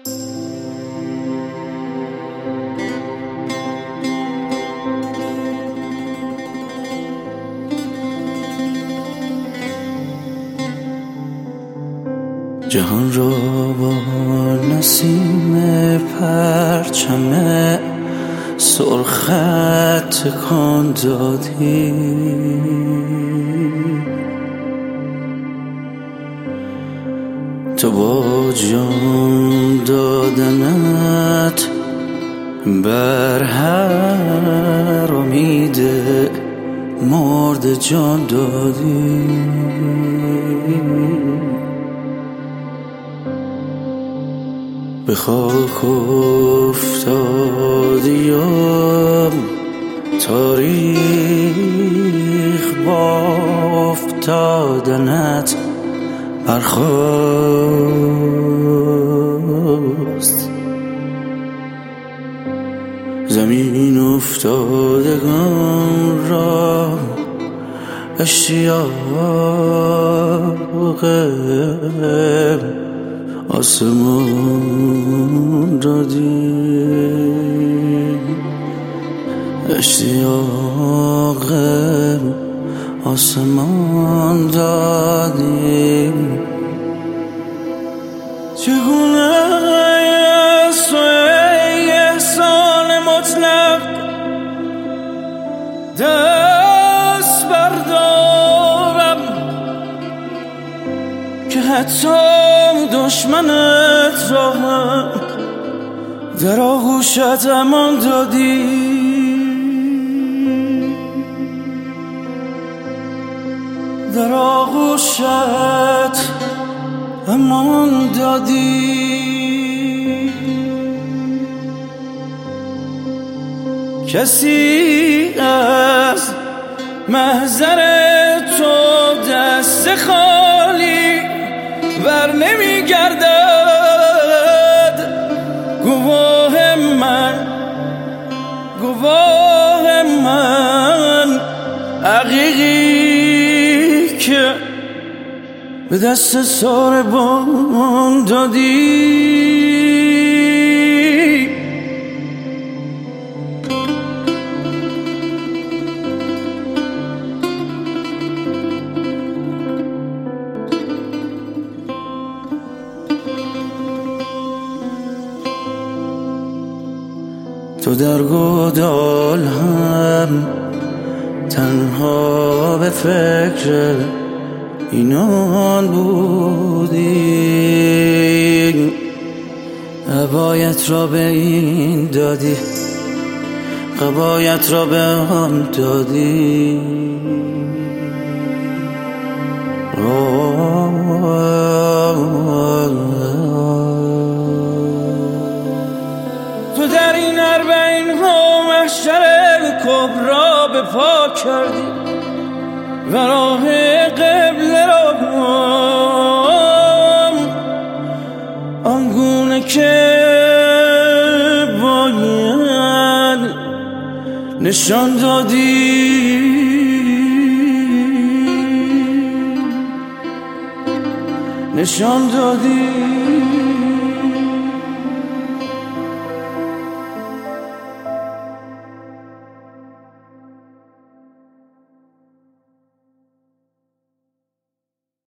جهان را با نسیم پرچم سرخت تکان دادی، تو با جان دادنت بر هر امید مرد جان دادی. به خاک افتادی و تاریخ با افتادنت برخاست. زمین افتادگان را اشتیاق آسمان دادی، اشتیاق آسمان دادی. چگونه از تو ای احسان مطلق دست بردارم که حتی دشمنت را هم در آغوشت امان دادی. در آغوشت امان دادی. کسی از محضر تو دست خالی بر نمی گردد. گواه من عقیقی که به دست ساربان دادی. تو در گودال هم تنها به فکر اینان بودی، عبایت را به این دادی، قبایت را به هم دادی. تو در این اربعین ها محشر کبرا به پا کردی و راه قبله را آنگونه که باید نشان دادی. نشان دادی.